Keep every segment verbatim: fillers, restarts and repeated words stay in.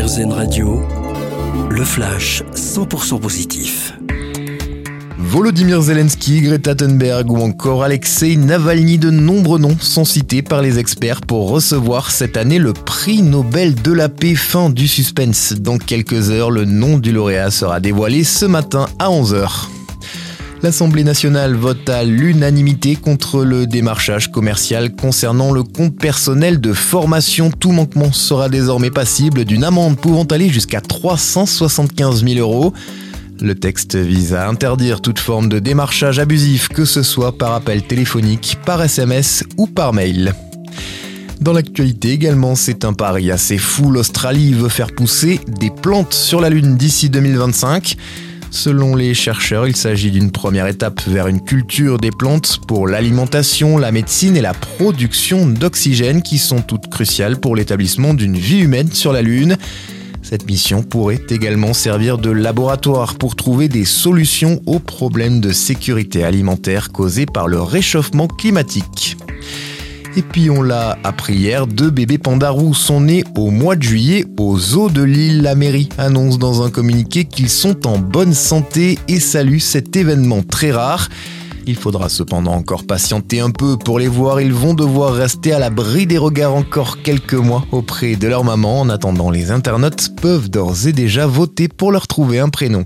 RZN Radio, le flash cent pour cent positif. Volodymyr Zelensky, Greta Thunberg ou encore Alexei Navalny, de nombreux noms sont cités par les experts pour recevoir cette année le prix Nobel de la paix. Fin du suspense. Dans quelques heures, le nom du lauréat sera dévoilé ce matin à onze heures. L'Assemblée nationale vote à l'unanimité contre le démarchage commercial concernant le compte personnel de formation. Tout manquement sera désormais passible d'une amende pouvant aller jusqu'à trois cent soixante-quinze mille euros. Le texte vise à interdire toute forme de démarchage abusif, que ce soit par appel téléphonique, par S M S ou par mail. Dans l'actualité également, c'est un pari assez fou. L'Australie veut faire pousser des plantes sur la Lune d'ici deux mille vingt-cinq. Selon les chercheurs, il s'agit d'une première étape vers une culture des plantes pour l'alimentation, la médecine et la production d'oxygène, qui sont toutes cruciales pour l'établissement d'une vie humaine sur la Lune. Cette mission pourrait également servir de laboratoire pour trouver des solutions aux problèmes de sécurité alimentaire causés par le réchauffement climatique. Et puis on l'a appris hier, deux bébés pandas roux sont nés au mois de juillet au zoo de Lille. La mairie annonce dans un communiqué qu'ils sont en bonne santé et salue cet événement très rare. Il faudra cependant encore patienter un peu pour les voir. Ils vont devoir rester à l'abri des regards encore quelques mois auprès de leur maman. En attendant, les internautes peuvent d'ores et déjà voter pour leur trouver un prénom.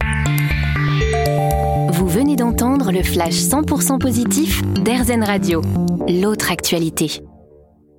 Vous venez d'entendre le flash cent pour cent positif d'RZN Radio. L'autre actualité.